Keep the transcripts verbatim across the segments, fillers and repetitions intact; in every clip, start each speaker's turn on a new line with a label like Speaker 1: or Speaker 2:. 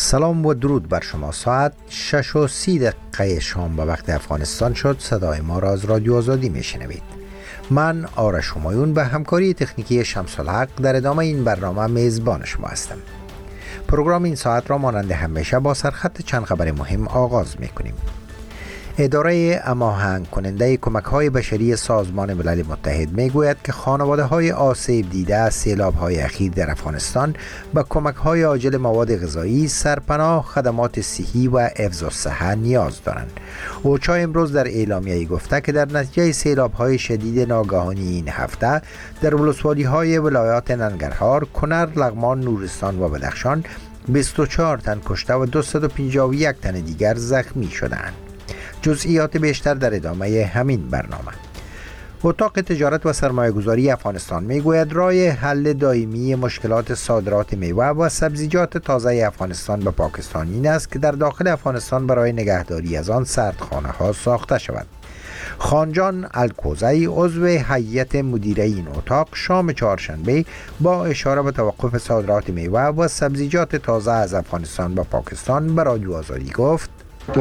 Speaker 1: سلام و درود بر شما. ساعت شش و سی دقیقه شام به وقت افغانستان شد. صدای ما را از رادیو آزادی میشنوید. من آرش همایون به همکاری تکنیکی شمس الحق در ادامه این برنامه میزبان شما هستم. پروگرام این ساعت را مانند همیشه با سرخط چند خبر مهم آغاز میکنیم. اداره هماهنگ کننده کمک‌های بشری سازمان ملل متحد میگوید که خانواده‌های آسیب دیده از سیلاب‌های اخیر در افغانستان به کمک‌های عاجل مواد غذایی، سرپناه، خدمات صحی و حفظ الصحه نیاز دارند. اوچا امروز در اعلامیه‌ای گفته که در نتیجه سیلاب‌های شدید ناگهانی این هفته در ولسوالی‌های ولایات ننگرهار، کنر، لغمان، نورستان و بدخشان بیست و چهار تن کشته و دویست و پنجاه و یک تن دیگر زخمی شدند. جزئیات بیشتر در ادامه همین برنامه. اتاق تجارت و سرمایه گذاری افغانستان میگوید راه حل دائمی مشکلات صادرات میوه و سبزیجات تازه افغانستان به پاکستان این است که در داخل افغانستان برای نگهداری از آن سردخانه ها ساخته شود. خانجان الکوزی عضو هیئت مدیره این اتاق شام چهارشنبه با اشاره به توقف صادرات میوه و سبزیجات تازه از افغانستان به پاکستان به رادیو آزادی گفت: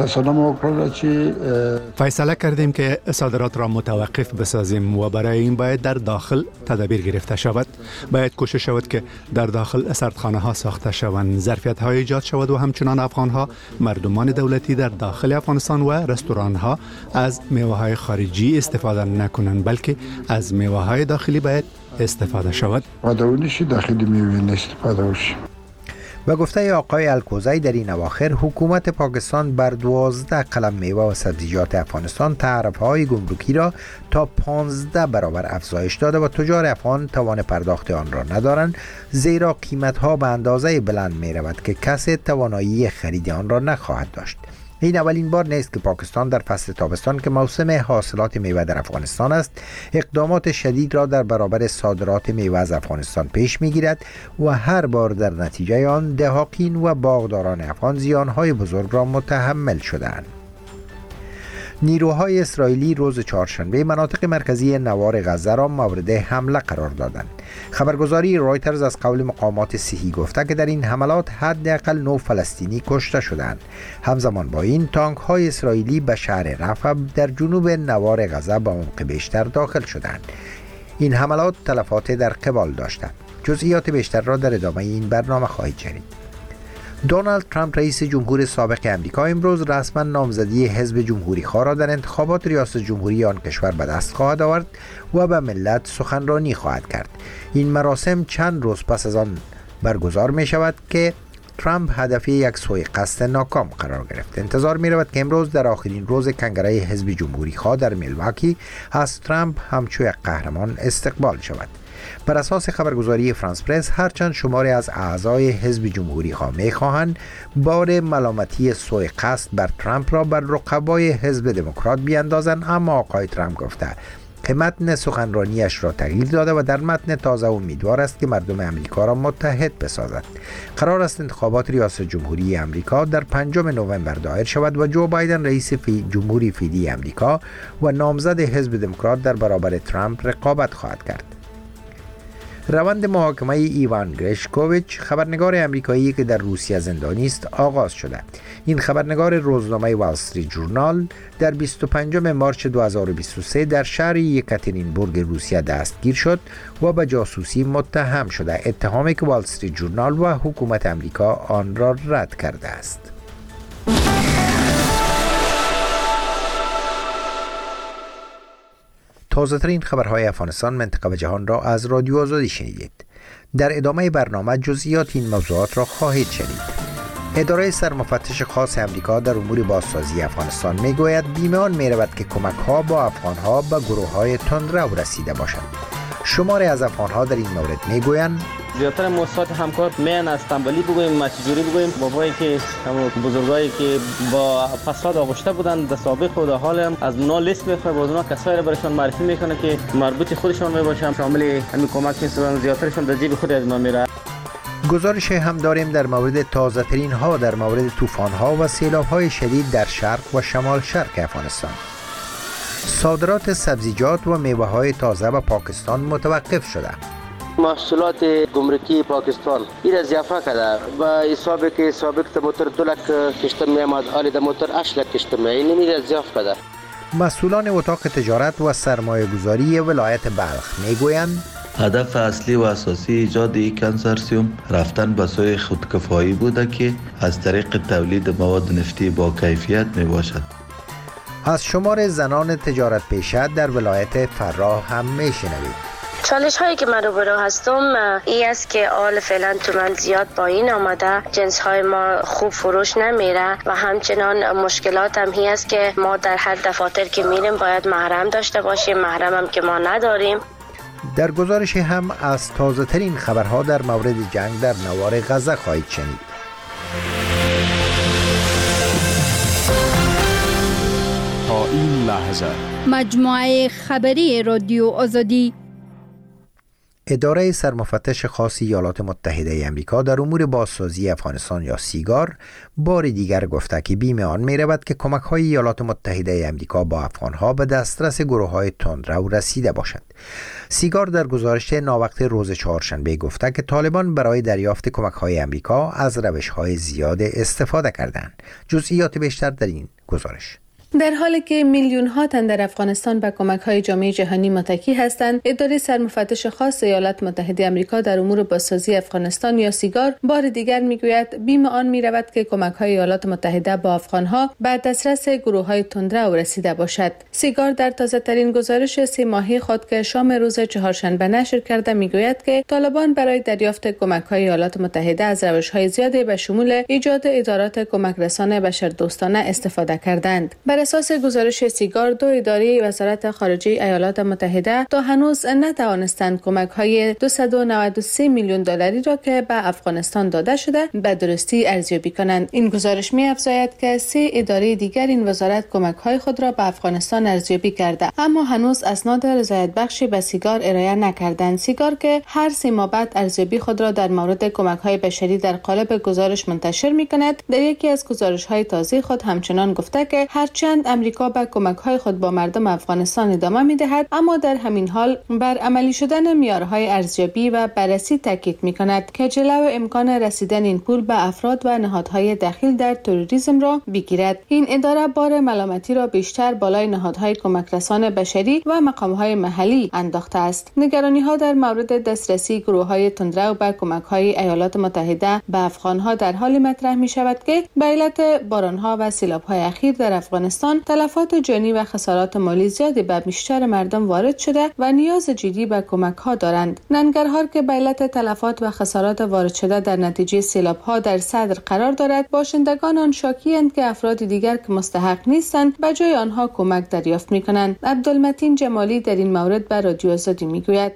Speaker 2: فیصله کردیم که صادرات را متوقف بسازیم و برای این باید در داخل تدابیر گرفته شود. باید کوشش شود که در داخل سردخانه ها ساخته شوند، ظرفیت ها ایجاد شود و همچنان افغان ها، مردمان دولتی در داخل افغانستان و رستوران ها از میوه های خارجی استفاده نکنند، بلکه از میوه های داخلی باید استفاده شود.
Speaker 1: داخلی میوه استفاده شود. و گفته آقای الکوزی در این اواخر حکومت پاکستان بر دوازده قلم میوه و سبزیجات افغانستان تعرفه‌های گمرکی را تا پانزده برابر افزایش داده و تجار افغان توان پرداخت آن را ندارند، زیرا قیمت‌ها به اندازه بلند می‌رود که کسی توانایی خرید آن را نخواهد داشت. این اولین بار نیست که پاکستان در فصل تابستان که موسم حاصلات میوه در افغانستان است، اقدامات شدید را در برابر صادرات میوه از افغانستان پیش میگیرد و هر بار در نتیجه آن دهاقین و باغداران افغان زیانهای بزرگ را متحمل شدند. نیروهای اسرائیلی روز چهارشنبه مناطق مرکزی نوار غزه را مورد حمله قرار دادند. خبرگزاری رایترز از قول مقامات صحی گفته که در این حملات حداقل نه فلسطینی کشته شدند. همزمان با این تانک های اسرائیلی به شهر رفح در جنوب نوار غزه به عمق بیشتر داخل شدند. این حملات تلفات در قبال داشتند. جزئیات بیشتر را در ادامه این برنامه خواهید شنید. دونالد ترامپ رئیس جمهور سابق امریکا امروز رسما نامزدی حزب جمهوری خواه را در انتخابات ریاست جمهوری آن کشور به دست خواهد آورد و به ملت سخنرانی خواهد کرد. این مراسم چند روز پس از آن برگزار می شود که ترامپ هدف یک سوء قصد ناکام قرار گرفت. انتظار می رود که امروز در آخرین روز کنگره حزب جمهوری خواه در میلواکی از ترامپ همچون یک قهرمان استقبال شود. بر اساس خبرگزاری فرانس پرس هرچند شماری از اعضای حزب جمهوری خواه می‌خواهند بار ملامتی سوء قصد بر ترامپ را بر رقبای حزب دموکرات بیاندازند، اما آقای ترامپ گفته که متن سخنرانیش را تغییر داده و در متن تازه امیدوار است که مردم امریکا را متحد بسازد. قرار است انتخابات ریاست جمهوری امریکا در پنجم نوامبر دایر شود و جو بایدن رئیس فی جمهوری فعلی امریکا و نامزد حزب دموکرات در برابر ترامپ رقابت خواهد کرد. روند محاکمه ایوان گریشکوویچ، خبرنگار امریکایی که در روسیه زندانی است، آغاز شده. این خبرنگار روزنامه وال استریت جورنال در بیست و پنجم مارس دو هزار و بیست و سه در شهر یکاترینبورگ روسیه دستگیر شد و به جاسوسی متهم شده، اتهامی که وال استریت جورنال و حکومت امریکا آن را رد کرده است. تازه ترین خبرهای افغانستان، منطقه و جهان را از رادیو آزادی شنیدید. در ادامه برنامه جزئیات این موضوعات را خواهید شنید. اداره سرمفتش خاص امریکا در امور بازسازی افغانستان میگوید بیمان میرود که کمک ها با افغان ها به گروه های تندرو رسیده باشند. شماری از افغان ها در این مورد میگویند
Speaker 3: زیادتر مؤسسات همکار میان از تنبلی بگوییم، مچجوری بگوییم، بابایی که هم بزرگایی که با فساد آغشته بودند در سابق و در حال هم از اونا لیست میخواه، باز اونا کسایی را برشان معرفی میکنه که مربوط خودشان میباشن، شامل همین کمک نیستن، زیادترشون در جیب خود از ما میره.
Speaker 1: گزارش هم داریم در مورد تازه ترین ها در مورد طوفان ها و سیلاب های شدید در شرق و شمال شرق افغانستان. صادرات سبزیجات و میوه های تازه به پاکستان متوقف شده.
Speaker 4: محصولات گمرکی پاکستان این از اضافه کرده و حسابی که سابق موتور دو لک کشته میامد آلی در موتور هشت لک کشته می این میره از اضافه کرده.
Speaker 1: مسئولان اتاق تجارت و سرمایه گذاری ولایت بلخ میگویند
Speaker 5: هدف اصلی و اساسی ایجاد این کنسورسیوم رفتن به سوی خودکفایی بوده که از طریق تولید مواد نفتی با کیفیت می باشد.
Speaker 1: از شمار زنان تجارت پیشه در ولایت فراه هم میشنوید.
Speaker 6: چالش هایی که من روبرو هستم ای است که آل فعلا تومن زیاد پایین آمده، جنس های ما خوب فروش نمیره و همچنان مشکلات هم هی است که ما در هر دفاتر که میریم باید محرم داشته باشیم، محرم هم که ما نداریم.
Speaker 1: در گزارش هم از تازه ترین خبرها در مورد جنگ در نوار غزه خواهید شنید.
Speaker 7: تا این لحظه
Speaker 8: مجموعه خبری رادیو آزادی.
Speaker 1: اداره سرمفتش خاص ایالات متحده ای آمریکا در امور بازسازی افغانستان یا سیگار بار دیگر گفته که بیم آن می رود که کمک های ایالات متحده ای آمریکا با افغانها به دسترس گروه های تندرو رسیده باشد. سیگار در گزارش ناوقت روز چهارشنبه گفته که طالبان برای دریافت کمک های آمریکا از روش های زیاد استفاده کردند. جزئیات بیشتر در این گزارش.
Speaker 9: در حالی که میلیون ها تن در افغانستان به کمک‌های جامعه جهانی متکی هستند، اداره سرمفتش خاص ایالات متحده آمریکا در امور بازسازی افغانستان یا سیگار بار دیگر میگوید بیم آن میرود که کمک‌های ایالات متحده با افغان‌ها به دسترس گروه‌های تندرو رسیده باشد. سیگار در تازه‌ترین گزارش سه ماهه خود که شام روز چهارشنبه نشر کرده میگوید که طالبان برای دریافت کمک‌های ایالات متحده از روش‌های زیادی به شمول ایجاد ادارات کمک رسانه بشردوستانه استفاده کردند. بر اساس گزارش سیگار، دو اداره وزارت خارجه ایالات متحده تا هنوز نتوانستند کمک‌های دویست و نود و سه میلیون دلاری را که به افغانستان داده شده به درستی ارزیابی کنند. این گزارش می‌افزاید که سه اداره دیگر این وزارت کمک‌های خود را به افغانستان ارزیابی کرده، اما هنوز اسناد رضایت بخشی به سیگار ارائه نکردند. سیگار که هر سه ماه بعد ارزیابی خود را در مورد کمک‌های بشری در قالب گزارش منتشر می‌کند، در یکی از گزارش‌های تازه خود همچنان گفته که هرچند امریکا به کمک‌های خود با مردم افغانستان ادامه می‌دهد، اما در همین حال بر عملی شدن معیارهای ارزیابی و بررسی تاکید می‌کند که جلو امکان رسیدن این پول به افراد و نهادهای دخیل در تروریسم را بگیرد. این اداره بار ملامتی را بیشتر بالای نهادهای کمک رسان بشری و مقام‌های محلی انداخته است. نگرانی‌ها در مورد دسترسی گروه‌های تندرو به کمک‌های ایالات متحده به افغان‌ها در حالی مطرح می‌شود که به علت باران‌ها و سیلاب‌های اخیر در افغانستان تلفات جانی و خسارات مالی زیادی به بیشتر مردم وارد شده و نیاز جدی به کمک‌ها دارند. ننگرهار که به علت تلفات و خسارات وارد شده در نتیجه سیلاب‌ها در صدر قرار دارد، باشندگان آن شاکی‌اند که افراد دیگر که مستحق نیستند به جای آنها کمک دریافت می‌کنند. عبدالمتین جمالی در این مورد به رادیو آزادی میگوید: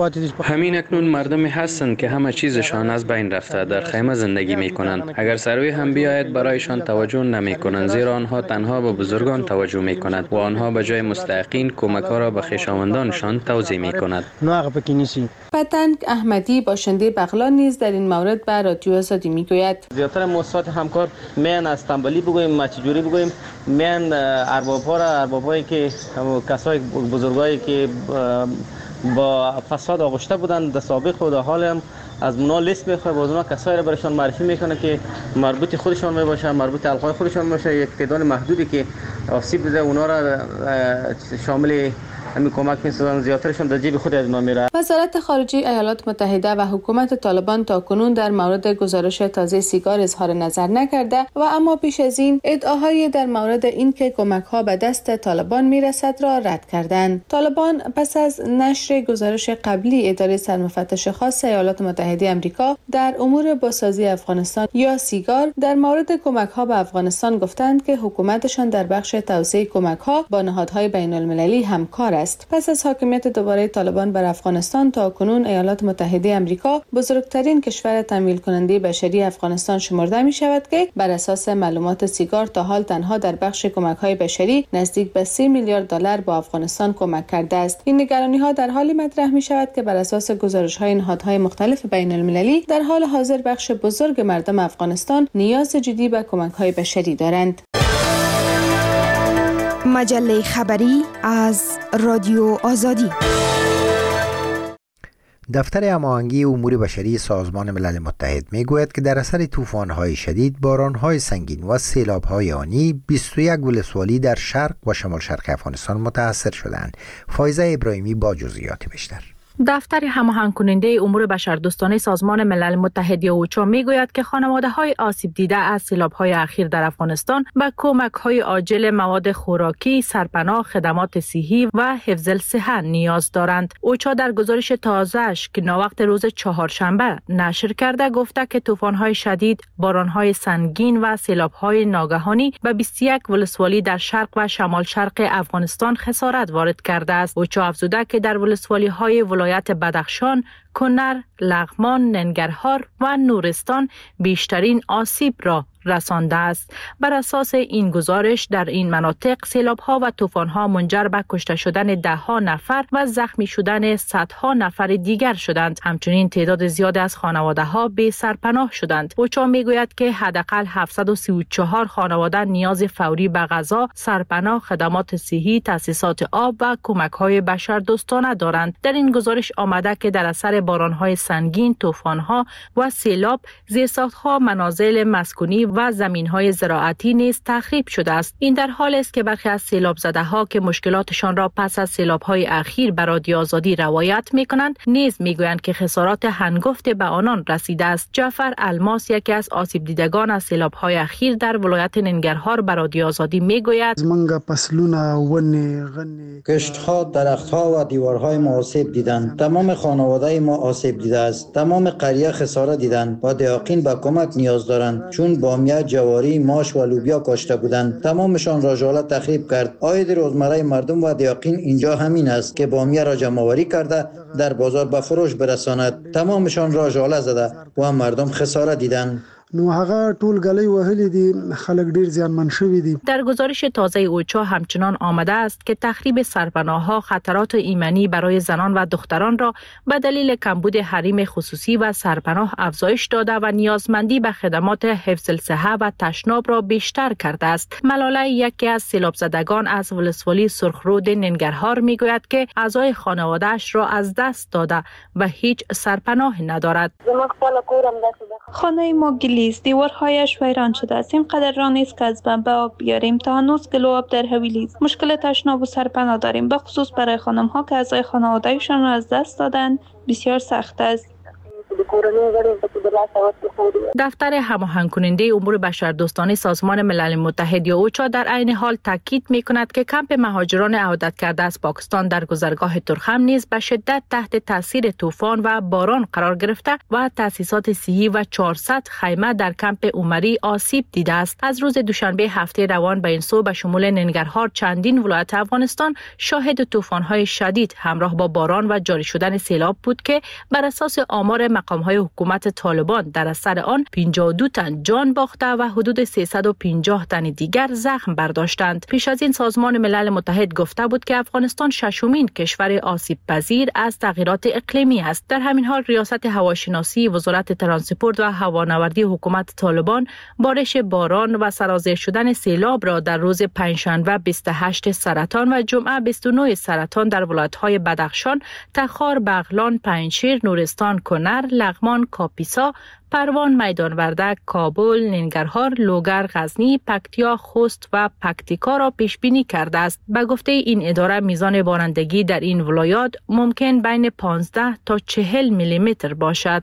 Speaker 10: همین اکنون مردمی هستند که همه چیزشان از بین رفته در خیمه زندگی می‌کنند. اگر سروی هم بیاید برایشان توجه نمی‌کنند، زیرا آنها تنها به بزرگان توجه می‌کند و آنها به جای مستحقین کمک‌ها را به خویشاوندانشان توزیع می‌کند.
Speaker 9: پتنگ احمدی باشنده بغلان نیز در این مورد به رادیو آزادی میگوید:
Speaker 3: زیاتر مؤسسات همکار میان از تنبلی بگوییم، مچجوری بگوییم، میان ارباب‌ها را اربابایی که کسای بزرگایی که با فساد آغشته بودند در سابق و در حال هم از اونا لیست میخواد، باز اونا کسایی را برایشان معرفی میکنه که مربوط خودشان میباشه، مربوط حلقه خودشان میباشه، یک تعداد محدودی که آسیب دیده اونا را شامل همین کمک می‌سازن، زیاترشون در جیب خود از اونا میره.
Speaker 9: وزارت خارجه ایالات متحده و حکومت طالبان تاکنون در مورد گزارش تازه سیگار اظهار نظر نکرده و اما پیش از این ادعاهای در مورد اینکه کمک‌ها به دست طالبان میرسد را رد کردند. طالبان پس از نشر گزارش قبلی اداره سرمفتش خاص ایالات متحده آمریکا در امور بازسازی افغانستان یا سیگار در مورد کمک‌ها به افغانستان گفتند که حکومتشان در بخش توزیع کمک‌ها با نهادهای بین‌المللی همکار است. پس از حاکمیت دوباره طالبان بر افغانستان تا کنون ایالات متحده آمریکا بزرگترین کشور تمویل کننده بشری افغانستان شمرده می شود که بر اساس معلومات سیگار تا حال تنها در بخش کمک‌های بشری نزدیک به سه میلیارد دلار با افغانستان کمک کرده است. این نگرانی‌ها در حالی مطرح می شود که بر اساس گزارش‌های نهادهای مختلف بین‌المللی در حال حاضر بخش بزرگ مردم افغانستان نیاز جدی به کمک‌های بشری دارند.
Speaker 8: مجله خبری از رادیو آزادی.
Speaker 1: دفتر هماهنگی امور بشری سازمان ملل متحد میگوید که در اثر طوفان‌های شدید، باران‌های سنگین و سیلاب‌های آنی بیست و یک ولسوالی در شرق و شمال شرق افغانستان متاثر شدند. فایزه ابراهیمی با جزئیات بیشتر.
Speaker 11: دفتر هماهنگ کننده امور بشردوستانه سازمان ملل متحد یا اوچا میگوید که خانواده‌های آسیب دیده از سیلاب‌های اخیر در افغانستان به کمک‌های عاجل مواد خوراکی، سرپناه، خدمات صحی و حفظ الصحه نیاز دارند. اوچا در گزارش تازه‌اش که ناوقت روز چهارشنبه نشر کرده گفته که طوفان‌های شدید، باران‌های سنگین و سیلاب‌های ناگهانی به بیست و یک ولسوالی در شرق و شمال شرق افغانستان خسارت وارد کرده است. اوچا افزوده که در ولسوالی‌های ولایت بدخشان، کنر، لغمان، ننگرهار و نورستان بیشترین آسیب را رسانده است. بر اساس این گزارش در این مناطق سیلاب‌ها و طوفان‌ها منجر به کشته شدن ده‌ها نفر و زخمی شدن صدها نفر دیگر شدند. همچنین تعداد زیاد از خانواده‌ها بی سرپناه شدند. اوچا میگوید که حداقل هفتصد و سی و چهار خانواده نیاز فوری به غذا، سرپناه، خدمات صحی، تأسیسات آب و کمک‌های بشردوستانه دارند. در این گزارش آمده که در اثر باران‌های سنگین، طوفان‌ها و سیلاب، زیرساخت‌ها، منازل مسکونی و زمین‌های زراعتی نیز تخریب شده است. این در حالی است که برخی از سیلاب زده‌ها که مشکلاتشان را پس از سیلاب‌های اخیر به رادیو آزادی روایت می‌کنند، نیز می‌گویند که خسارات هنگفت به آنان رسیده است. جعفر الماس، یکی از آسیب دیدگان از سیلاب‌های اخیر در ولایت ننگرهار، به رادیو آزادی می‌گوید:
Speaker 12: کشت‌ها، درخت‌ها و دیوارهای ما آسیب دیدند. تمام خانواده ما آسیب دیده است. تمام قریه خسارت دیدند و دیاقین به کمک نیاز دارند، چون بامیه، جواری، ماش و لوبیا کاشته بودند. تمامشان را ژاله تخریب کرد. عاید روزمره مردم و دیاقین اینجا همین است که بامیه را جمع آوری کرده در بازار به فروش برساند. تمامشان را ژاله زده و مردم خسارت دیدند.
Speaker 13: نو هغه ټول غلې وهلې دي، خلک ډیر زیانمن شوي دي.
Speaker 11: در گزارش تازه اوچا همچنان آمده است که تخریب سرپناه‌ها خطرات ایمنی برای زنان و دختران را به دلیل کمبود حریم خصوصی و سرپناه افزایش داده و نیازمندی به خدمات حفظ الصحه و تشناب را بیشتر کرده است. ملاله، یکی از سیلاب زدگان از ولسوالی سرخرود ننگرهار، میگوید که اعضای خانواده‌اش را از دست داده و هیچ سرپناه ندارد.
Speaker 14: خانه ما گلیست، دیوارهایش ویران شده است. اینقدر راه نیست که از بمب آب بیاریم. تا هنوز کیلو آب در حویلی است. مشکل تشناب و سرپناه داریم، به خصوص برای خانم ها که اعضای خانواده‌شان را از دست دادن. بسیار سخت است.
Speaker 11: دفتر هماهنگ کننده امور بشردوستانه سازمان ملل متحد یا اوچا در عین حال تاکید می‌کند که کمپ مهاجران عودت کرده از پاکستان در گذرگاه ترخم نیز به شدت تحت تاثیر طوفان و باران قرار گرفته و تأسیسات صحی و چهارصد خیمه در کمپ عمری آسیب دیده است. از روز دوشنبه هفته روان به این سو به شمول ننگرهار چندین ولایت افغانستان شاهد طوفان‌های شدید همراه با باران و جاری شدن سیلاب بود که بر اساس آمار مقام‌های حکومت طالبان در اثر آن پنجاه و دو تن جان باخته و حدود سیصد و پنجاه تن دیگر زخم برداشتند. پیش از این سازمان ملل متحد گفته بود که افغانستان ششمین کشور آسیب پذیر از تغییرات اقلیمی است. در همین حال ریاست هواشناسی، وزارت ترانسپورت و هوانوردی حکومت طالبان بارش باران و سرازیر شدن سیلاب را در روز پنجشنبه بیست و هشت سرطان و جمعه بیست و نه سرطان در ولایت‌های بدخشان، تخار، بغلان، پنجشیر، نورستان، کنر، لغمان، کاپیسا، پروان، میدان وردک، کابل، ننگرهار، لوگر، غزنی، پکتیا، خوست و پکتیکا را پیش بینی کرده است. به گفته این اداره میزان بارندگی در این ولایات ممکن بین پانزده تا چهل میلی متر باشد.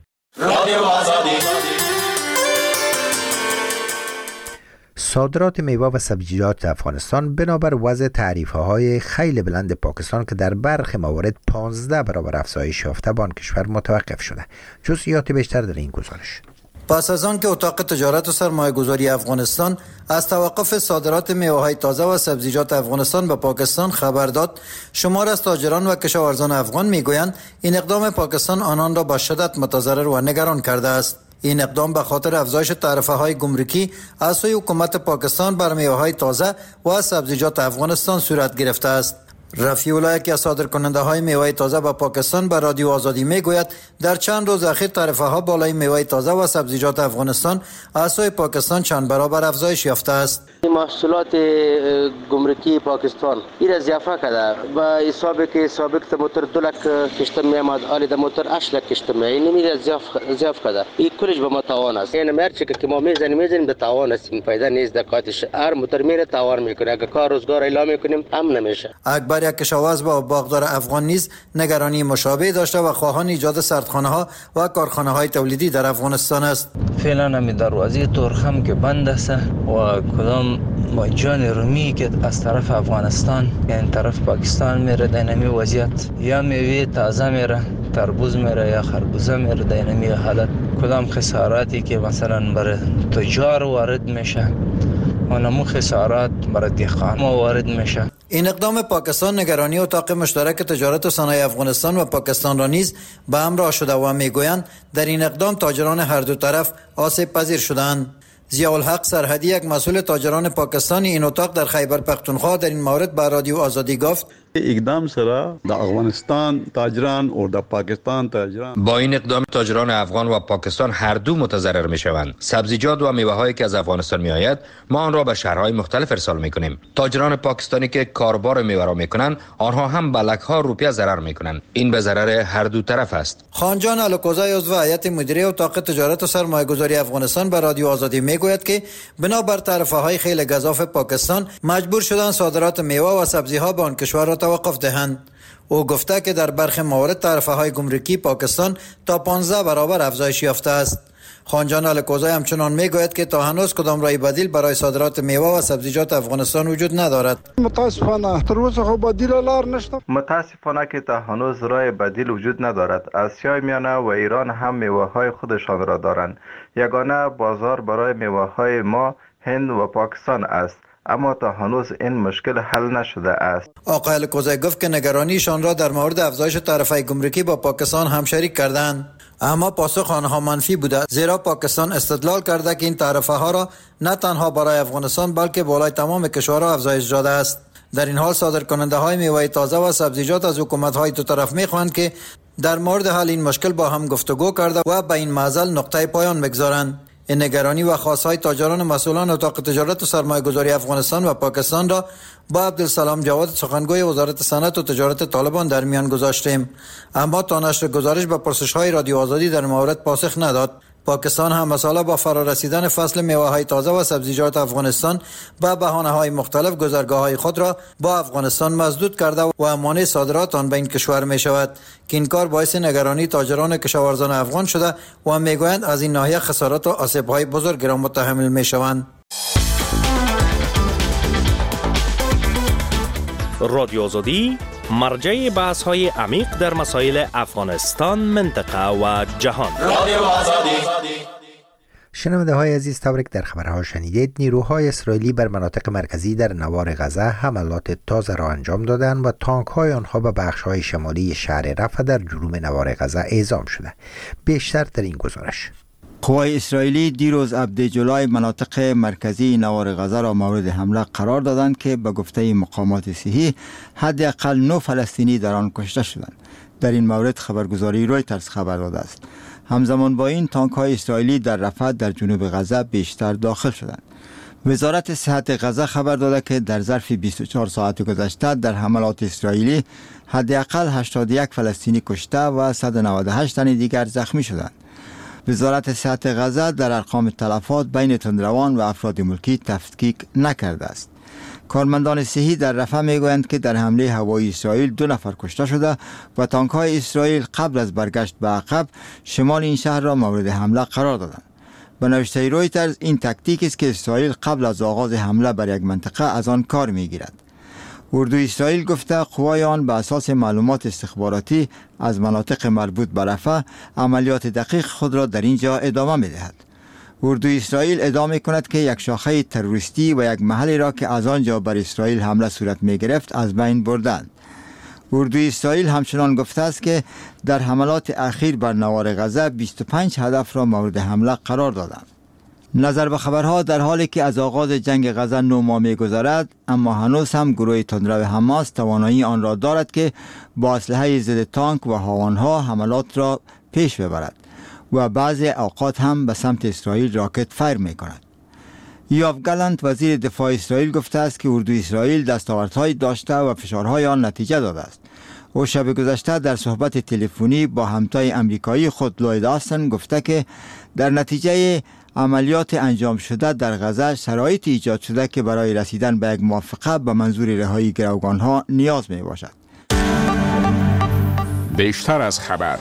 Speaker 1: صادرات میوه و سبزیجات افغانستان بنابر وضع تعرفه‌های خیلی بلند پاکستان که در برخی موارد پانزده برابر افزایش یافته به آن کشور متوقف شده. جزئیات بیشتر در این گزارش.
Speaker 12: پس از آن که اتاق تجارت و سرمایه‌گذاری افغانستان از توقف صادرات میوه‌های تازه و سبزیجات افغانستان به پاکستان خبر داد، شمار از تاجران و کشاورزان افغان میگویند این اقدام پاکستان آنان را به شدت متضرر و نگران کرده است. این اقدام به خاطر افزایش تعرفه‌های گمرکی از سوی حکومت پاکستان بر میوه‌های تازه و سبزیجات افغانستان صورت گرفته است. رفیع الله که صادر کننده های میوه تازه به پاکستان به رادیو آزادی می گوید در چند روز اخیر تعرفه ها بالای میوه تازه و سبزیجات افغانستان از سوی پاکستان چند برابر افزایش یافته است.
Speaker 4: محصولات گمرکی پاکستان این اضافه کرده با حسابی که سابق موتور دو لک کشتم میامد آلی در موتور هشت لک کشتم این میره اضافه کرده. این کلش به ما تاوان است. این مرچ که ما میزنیم میزنیم به تاوان است. پیدا نیست دکاتش هر موتور میره تاوان میکنه. اگه کار روزگار اعلام میکنیم هم نمیشه.
Speaker 12: اکبر یک کشاورز با باغدار افغان نیز نگرانی مشابه داشته و خواهان ایجاد سردخانه ها و کارخانه های تولیدی در افغانستان است.
Speaker 15: فعلا هم دروازه ترخم که بند است و کدام با جان رومی که از طرف افغانستان یعنی طرف پاکستان میره در نمی وضعیت یا میوه تازه میره تربوز میره یا خربوزه میره در نمی حالت کدام خساراتی که مثلا برای تجار وارد میشه و نمو خسارات برای دهقان وارد میشه.
Speaker 12: این اقدام پاکستان نگرانی اتاق مشترک تجارت و صنایع افغانستان و پاکستان را نیز به همراه شده و میگویند در این اقدام تاجران هر دو طرف آسیب پذیر شدند. ضیاءالحق سرحدی یک مسئول تاجران پاکستانی این اتاق در خیبر پختونخوا در این مورد به رادیو آزادی گفت
Speaker 16: اقدام سره در افغانستان تاجران و در پاکستان تاجران
Speaker 17: با این اقدام تاجران افغان و پاکستان هر دو متضرر می شوند. سبزیجات و میوه هایی که از افغانستان می آید ما آن را به شهرهای مختلف ارسال می کنیم. تاجران پاکستانی که کاربار میوه را می کنند آنها هم به لک ها روپیه ضرر می کنند. این به ضرر هر دو طرف است.
Speaker 12: خانجان الکوزی عضو هیئت مدیره اتاق تجارت و سرمایه گذاری افغانستان به رادیو آزادی می گوید که بنابر تعرفه های خیلی گزاف پاکستان مجبور شدند صادرات میوه و سبزی ها به آن کشور را توقف دهند. او گفته که در برخی موارد تعرفه های گمرکی پاکستان تا پانزده برابر افزایش یافته است. خانجان الکوزی همچنان میگوید که تا هنوز کدام راه بدیل برای صادرات میوه و سبزیجات افغانستان وجود ندارد.
Speaker 13: متاسفانه تر اوسه خو بدیل لار نشته.
Speaker 18: متاسفانه که تا هنوز راه بدیل وجود ندارد. آسیای میانه و ایران هم میوه های خودشان را دارند. یگانه بازار برای میوه های ما هند و پاکستان است. اما تا هنوز این مشکل حل نشده است.
Speaker 12: آقای الکوزی گفت که نگرانیشان را در مورد افزایش تعرفه گمرکی با پاکستان هم شریک کردند. اما پاسخ آنها منفی بوده، زیرا پاکستان استدلال کرده که این تعرفه ها را نه تنها برای افغانستان بلکه بالای تمام کشورها افزایش داده است. در این حال صادرکننده های میوه تازه و سبزیجات از حکومت های دو طرف میخواهند که در مورد حل این مشکل با هم گفتگو کرده و به این معضل نقطه پایان بگذارند. این نگرانی و خواستهای تاجران مسئولان اتاق تجارت و سرمایه گذاری افغانستان و پاکستان را با عبدالسلام جواد سخنگوی وزارت صنعت و تجارت طالبان در میان گذاشتیم، اما تا نشر گزارش به پرسش‌های رادیو آزادی در مورد پاسخ نداد. پاکستان هم مسئله با فرارسیدن فصل میوه‌های تازه و سبزیجات افغانستان به بهانه‌های مختلف گذرگاه‌های خود را با افغانستان مسدود کرده و مانع صادرات آن به این کشور می شود که این کار باعث نگرانی تاجران کشاورزان افغان شده و میگویند از این ناحیه خسارات و آسیب‌های بزرگ را متحمل می شوند.
Speaker 19: رادیو آزادی مرجع بحث های عمیق در مسائل افغانستان، منطقه و جهان. رادیو آزادی.
Speaker 1: شنونده های عزیز، طوری که در خبرها شنیدید، نیروهای اسرائیلی بر مناطق مرکزی در نوار غزه حملات تازه را انجام دادند و تانک های آنها به بخش های شمالی شهر رفح در جنوب نوار غزه اعزام شده. بیشتر در این گزارش.
Speaker 20: قوای اسرائیلی دیروز عبد جلای مناطق مرکزی نوار غزه را مورد حمله قرار دادند که به گفته مقامات صحی حداقل نه فلسطینی در آن کشته شدند. در این مورد خبرگزاری رویترز خبر داده است. همزمان با این تانک های اسرائیلی در رفح در جنوب غزه بیشتر داخل شدند. وزارت صحت غزه خبر داده که در ظرف بیست و چهار ساعت گذشته در حملات اسرائیلی حداقل هشتاد و یک فلسطینی کشته و صد و نود و هشت تن دیگر زخمی شدند. وزارت صحت غزه در ارقام تلفات بین تندروان و افراد ملکی تفکیک نکرده است. کارمندان صحی در رفح میگویند که در حمله هوایی اسرائیل دو نفر کشته شده و تانک های اسرائیل قبل از برگشت به عقب شمال این شهر را مورد حمله قرار دادند. به نوشته رویترز این تاکتیک است که اسرائیل قبل از آغاز حمله بر یک منطقه از آن کار میگیرد. اردوی اسرائیل گفته قوای آن به اساس معلومات استخباراتی از مناطق مربوط به رفح عملیات دقیق خود را در اینجا ادامه می‌دهد. اردوی اسرائیل ادامه کند که یک شاخه تروریستی و یک محلی را که از آنجا بر اسرائیل حمله صورت می‌گرفت از بین بردند. اردوی اسرائیل همچنان گفته است که در حملات اخیر بر نوار غزه بیست و پنج هدف را مورد حمله قرار دادند. نظر به خبرها در حالی که از آغاز جنگ غزه نه ماه می‌گذرد، اما هنوز هم گروه تندرو حماس توانایی آن را دارد که با اسلحه ضد تانک و هاوانها حملات را پیش ببرد و بعضی اوقات هم به سمت اسرائیل راکت فایر می‌کند. یوآف گالانت وزیر دفاع اسرائیل گفته است که اردوی اسرائیل دستاوردهایی داشته و فشارهای آن نتیجه داده است. او شب گذشته در صحبت تلفنی با همتای امریکایی خود لوید آستن گفته که در نتیجه عملیات انجام شده در غزه شرایط ایجاد شده که برای رسیدن به یک موافقه به منظور رهایی گروگانها نیاز می باشد.
Speaker 7: بیشتر از خبر.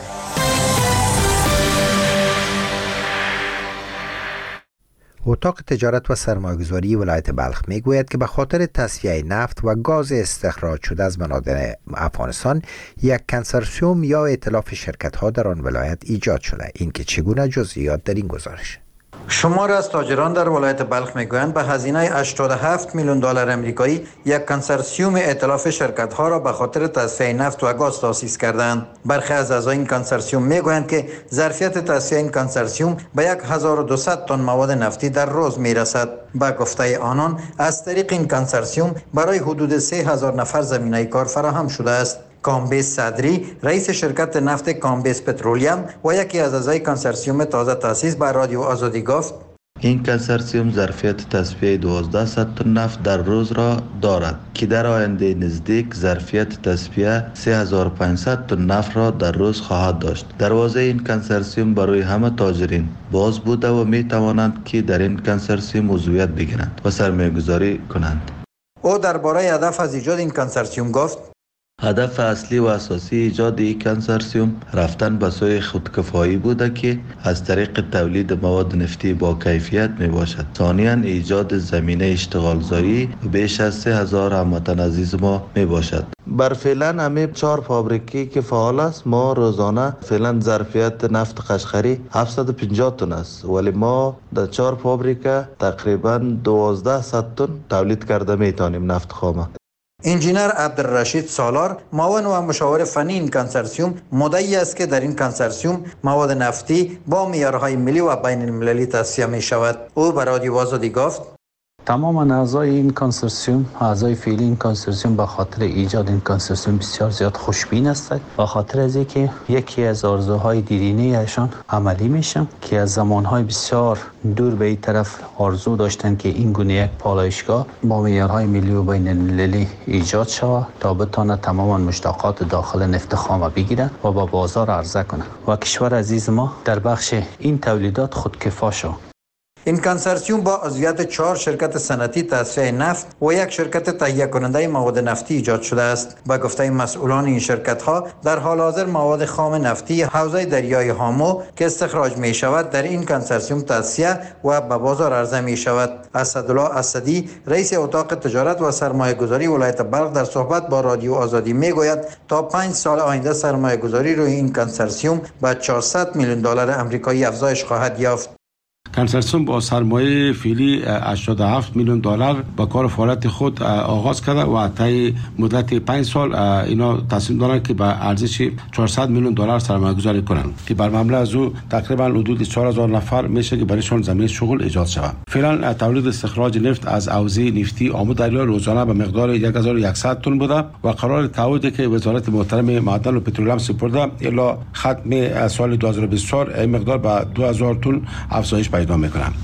Speaker 1: اتاق تجارت و سرمایه‌گذاری ولایت بلخ میگوید که به خاطر تصفیه نفت و گاز استخراج شده از منابع افغانستان یک کنسرسیوم یا ائتلاف شرکت‌ها در آن ولایت ایجاد شده. این که چگونه جزئیات در این گزارش.
Speaker 12: شمار از تاجران در ولایت بلخ میگویند به هزینه هشتاد و هفت میلیون دلار امریکایی یک کنسرسیوم ائتلاف شرکت‌ها را به خاطر تصفیه نفت و گاز تأسیس کردند. برخی از اعضای این کنسرسیوم میگویند که ظرفیت تصفیه این کنسرسیوم به هزار و دویست تن مواد نفتی در روز میرسد. با گفته آنان از طریق این کنسرسیوم برای حدود سه هزار نفر زمینه کار فراهم شده است. کامبیس صدری رئیس شرکت نفت کامبیس پترولیم و یکی از اعضای کنسرسیوم تازه تأسیس به رادیو آزادی گفت
Speaker 5: این کنسرسیوم ظرفیت تصفیه دوازده صد تن نفت در روز را دارد که در آینده نزدیک ظرفیت تصفیه سه هزار و پانصد تن نفت را در روز خواهد داشت. دروازه این کنسرسیوم برای همه تاجرین باز بوده و می توانند که در این کنسرسیوم عضویت بگیرند و سرمایه گذاری کنند.
Speaker 12: او درباره هدف از ایجاد این کنسرسیوم گفت
Speaker 5: هدف اصلی و اساسی ایجاد این کنسرسیوم رفتن به سوی خودکفایی بوده که از طریق تولید مواد نفتی با کیفیت می باشد. ثانیاً ایجاد زمینه اشتغالزایی بیش از سه هزار هموطن عزیز ما می باشد. بر فعلا همه چهار فابریکی که فعال است، ما روزانه فعلا ظرفیت نفت قشقری هفتصد و پنجاه تن است، ولی ما در چهار فابریکه تقریبا دوازده صد تن تولید کرده می توانیم نفت خام.
Speaker 12: انجینر عبدالرشید سالار معاون و مشاور فنی این کنسرسیوم مدعی است که در این کنسرسیوم مواد نفتی با معیارهای ملی و بین المللی تصفیه می شود. او به رادیو آزادی گفت
Speaker 21: تمام اعضای این کنسرسیوم، اعضای فعلی این کنسرسیوم به خاطر ایجاد این کنسرسیوم بسیار زیاد خوشبین هستند، به خاطر از اینکه یکی از آرزوهای دیرینه ایشان عملی میشن که از زمانهای بسیار دور به این طرف آرزو داشتن که این گونه یک پالایشگاه با معیارهای ملی و بین المللی ایجاد شود تا بتونه تمام مشتقات داخل نفت خام بگیرن و با بازار عرضه کنه و کشور عزیز ما در بخش این تولیدات خودکفا شود.
Speaker 12: این کنسرسیوم با عضویت چهار شرکت صنعتی تصفیه نفت و یک شرکت تهیه کننده مواد نفتی ایجاد شده است. با گفته مسئولان این شرکت ها در حال حاضر مواد خام نفتی حوزه دریای هامو که استخراج می شود در این کنسرسیوم تصفیه و به بازار عرضه می شود. اسدالله اسدی رئیس اتاق تجارت و سرمایه گذاری ولایت بلخ در صحبت با رادیو آزادی می گوید تا پنج سال آینده سرمایه گذاری روی این کنسرسیوم به چهارصد میلیون دلار آمریکایی افزایش خواهد یافت.
Speaker 22: کنسرسیوم با سرمایه فعلی هشتاد و هفت میلیون دلار با کار فعالیت خود آغاز کرده و طی مدت پنج سال اینا تصمیم دارند که به ارزش چهارصد میلیون دلار سرمایه گذاری کنند که بر مبلغ از او تقریبا حدود چهار هزار نفر میشه که برایشان زمینه شغل ایجاد شود. فعلا تولید استخراج نفت از حوزه نفتی آمو دریا روزانه به مقدار هزار و صد تن بوده و قرار تعهدی که وزارت محترم معدن و پترولیم سپرده الی ختم سال دو هزار و بیست و چهار این مقدار به دو هزار تن افزایش پیدا میکنم.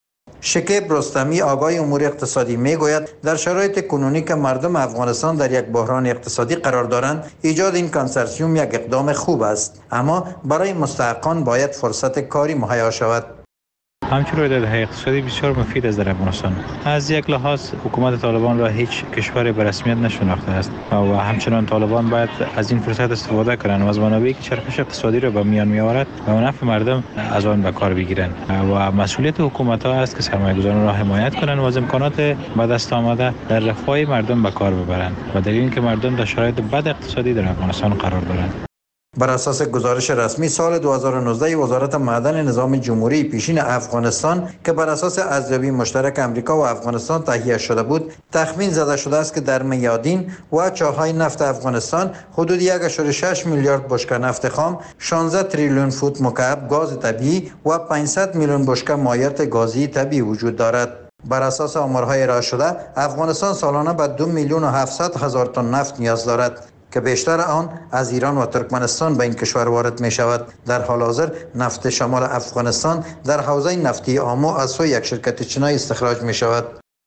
Speaker 12: شکیب رستمی آگاه امور اقتصادی میگوید در شرایط کنونی که مردم افغانستان در یک بحران اقتصادی قرار دارند ایجاد این کنسرسیوم یک اقدام خوب است، اما برای مستحقان باید فرصت کاری مهیا شود.
Speaker 23: همچنین رویدادهای اقتصادی بسیار مفید است در افغانستان. از یک لحاظ حکومت طالبان را هیچ کشوری به رسمیت نشناخته است و همچنان طالبان باید از این فرصت استفاده کنند و از منابعی که چرخش اقتصادی را به میان میآورد و نفع مردم از آن به کار بگیرند و مسئولیت حکومت ها است که سرمایه‌گذاران را حمایت کنند و از امکانات به دست آمده در رفاه مردم به کار ببرند و دلیل اینکه مردم در شرایط بد اقتصادی در افغانستان قرار دارند.
Speaker 12: بر اساس گزارش رسمی سال دو هزار و نوزده وزارت معدن نظام جمهوری پیشین افغانستان که بر اساس ارزیابی مشترک امریکا و افغانستان تهیه شده بود، تخمین زده شده است که در میادین و چاهای نفت افغانستان حدود یک و شش میلیارد بشکه نفت خام، شانزده تریلیون فوت مکعب گاز طبیعی و پانصد میلیون بشکه مایعات گازی طبیعی وجود دارد. بر اساس آمارهای ارائه شده، افغانستان سالانه به دو میلیون و هفتصد هزار تن نفت نیاز دارد که بیشتر آن از ایران و ترکمنستان به این کشور وارد می شود. در حال حاضر نفت شمال افغانستان در حوزه نفتی آمو از سوی یک شرکت چینی استخراج می شود.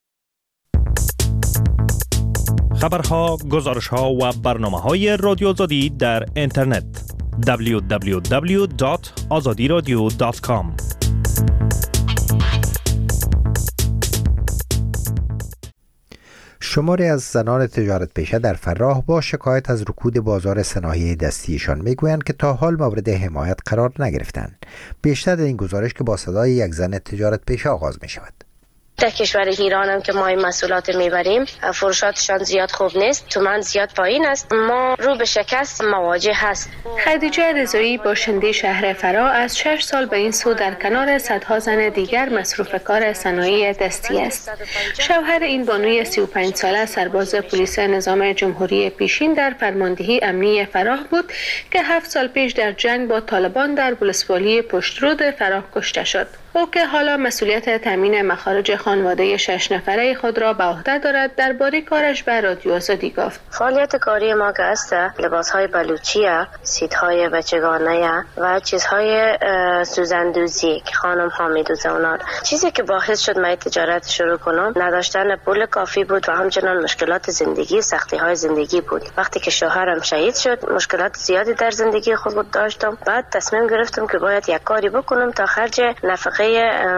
Speaker 19: خبرها، گزارشها و برنامه‌های رادیو آزادی در اینترنت دبلیو دبلیو دبلیو دات آزادی رادیو دات کام.
Speaker 1: شماری از زنان تجارت پیشه در فراه با شکایت از رکود بازار صنایع دستیشان میگویند که تا حال مورد حمایت قرار نگرفتند. بیشتر در این گزارش که با صدای یک زن تجارت پیشه آغاز می شود.
Speaker 2: در کشور ایران هم که ما این محصولات میبریم فروشاتشان زیاد خوب نیست، تومان زیاد پایین است، ما رو به شکست مواجه هست.
Speaker 9: خدیجه رضایی باشنده شهر فرا از شش سال به این سو در کنار صدها زن دیگر مصروف کار صنایع دستی است. شوهر این بانوی سی و پنج ساله سرباز پلیس نظام جمهوری پیشین در فرماندهی امنی فراه بود که هفت سال پیش در جنگ با طالبان در ولسوالی پشترود فراه کشته شد. او که حالا مسئولیت تامین مخارج خانواده شش نفره خود را به عهده دارد، درباره کارش به رادیو آزادی گفت.
Speaker 2: فعالیت کاری ما که است لباس‌های بلوچی، سیت‌های بچگانه و چیزهای سوزندوزی که خانم‌ها می‌دوزن اونا. چیزی که باعث شد من تجارت شروع کنم نداشتن پول کافی بود و همچنان مشکلات زندگی، سختی‌های زندگی بود. وقتی که شوهرم شهید شد مشکلات زیادی در زندگی خود داشتم. بعد تصمیم گرفتم که باید یک کاری بکنم تا خرج نفقه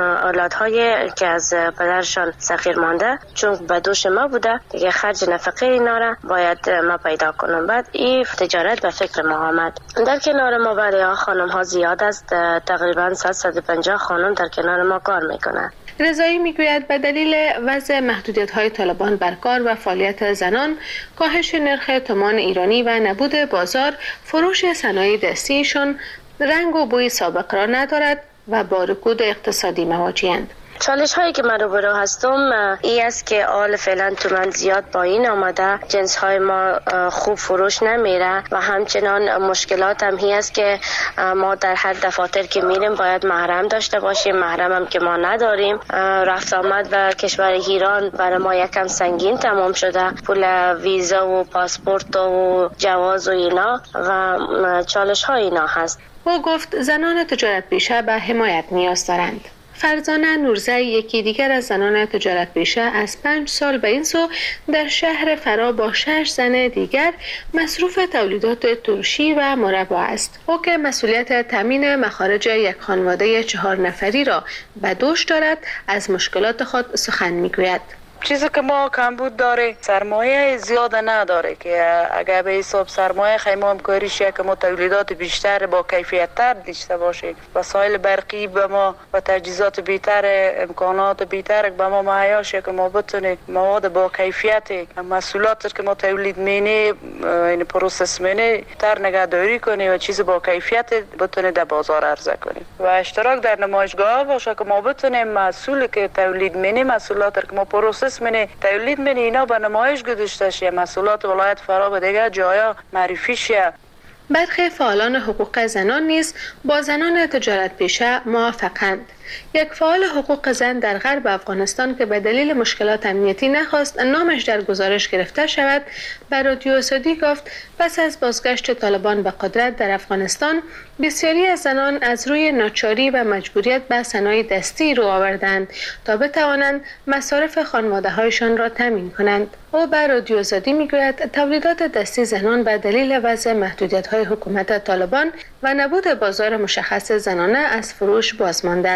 Speaker 2: اولادهای که از پدرشان صغیر مانده، چون به دوش ما بوده دیگه خرج نفقه اینا را باید ما پیدا کنم. بعد این تجارت به فکر ما آمد. در کنار ما برای خانم ها زیاد است، تقریبا صد و پنجاه خانم در کنار ما کار میکنند.
Speaker 9: رضایی میگوید به دلیل وضع محدودیت‌های طالبان بر کار و فعالیت زنان، کاهش نرخ تومان ایرانی و نبود بازار، فروش صنایع دستیشان رنگ و بوی سابق را ندارد و با رکود اقتصادی مواجه‌اند.
Speaker 2: چالش هایی که من روبرو هستم ای است که آل فعلا تومان زیاد پایین آمده، جنس های ما خوب فروش نمیره و همچنان مشکلات هم هی است که ما در هر دفاتر که میریم باید محرم داشته باشیم، محرم هم که ما نداریم. رفت آمد به کشور ایران برای ما یکم سنگین تمام شده، پول ویزا و پاسپورت و جواز و اینا و چالش های اینا هست.
Speaker 9: او گفت زنان تجارت پیشه به حمایت نیاز دارند. فرزانه نورزی یکی دیگر از زنان تجارت پیشه از پنج سال به این سو در شهر فرا با شش زن دیگر مصروف تولیدات ترشی و مربا است. او که مسئولیت تامین مخارج یک خانواده چهار نفری را به دوش دارد، از مشکلات خود سخن میگوید.
Speaker 6: چیزی که ما کمبود داره سرمایه زیاد نداره که اگر به حساب سرمایه خیمه کاریش که ما تولیدات بیشتر با کیفیت تر داشته باشیم، وسایل برقی به ما و تجهیزات بیشتر، امکانات بیشتر به ما مهیا شه که ما بتونیم مواد با کیفیت محصولات که ما تولید مینه این پروسس مینه تر نگهداری کنیم و چیز با کیفیت بتونه در بازار عرضه کنیم و اشتراک در نمایشگاه باشه که ما بتونیم محصولی که تولید مینه، محصولات که ما پروسس منی تولید منی اینا به نمایش گذاشته شه، مسئولات ولایت فرا به دیگر جایا معرفی شه.
Speaker 9: برخی فعالان حقوق زنان نیز با زنان تجارت پیشه موافقند. یک فعال حقوق زن در غرب افغانستان که به دلیل مشکلات امنیتی نخواست نامش در گزارش گرفته شود، به رادیو آزادی گفت پس از بازگشت طالبان به قدرت در افغانستان، بسیاری از زنان از روی ناچاری و مجبوریت به صنایع دستی رو آوردند تا بتوانند مصارف خانواده‌هایشان را تامین کنند. او به رادیو آزادی میگوید تولیدات دستی زنان به دلیل وضع محدودیت‌های حکومت طالبان و نبود بازار مشخص زنانه از فروش بازمانده است.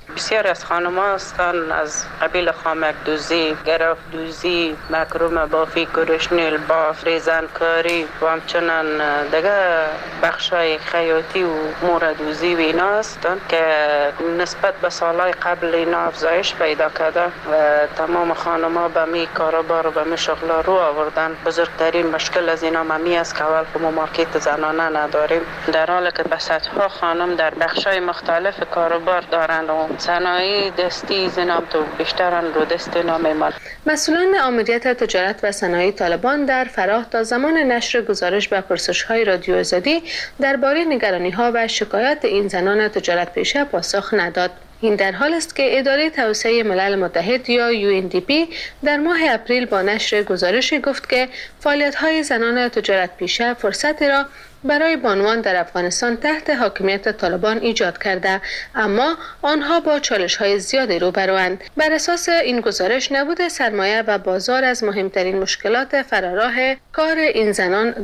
Speaker 6: بسیار از خانم‌ها هستند از قبیل خامک دوزی، گرف دوزی، مکروم بافی، گرشنیل باف، ریزنکاری و همچنان دیگه بخشای خیاطی و مور دوزی و اینا هستند که نسبت به سالهای قبل اینا افزایش پیدا کرده و تمام خانم‌ها به می کاروبار و به می شغل رو آوردن. بزرگترین مشکل از اینا ممی است که اول که ما مارکت زنانه نداریم، در حالی که به صدها خانم در بخشای مختلف کاروبار دارند و صنایع دستی زنام تو بیشترن رو دست نامیمال.
Speaker 9: مسئولان آمریت تجارت و صنایع طالبان در فراه تا زمان نشر گزارش به پرسش‌های رادیو آزادی درباره نگرانی‌ها و شکایات این زنان تجارت پیشه پاسخ نداد. این در حال است که اداره توسعه ملل متحد یا یو ان دی پی در ماه اپریل با نشر گزارشی گفت که فعالیت‌های زنان تجارت پیشه فرصتی را برای بانوان در افغانستان تحت حاکمیت طالبان ایجاد کرده، اما آنها با چالش‌های زیادی روبروند. بر اساس این گزارش نبود سرمایه و بازار از مهمترین مشکلات فراراه کار این زنان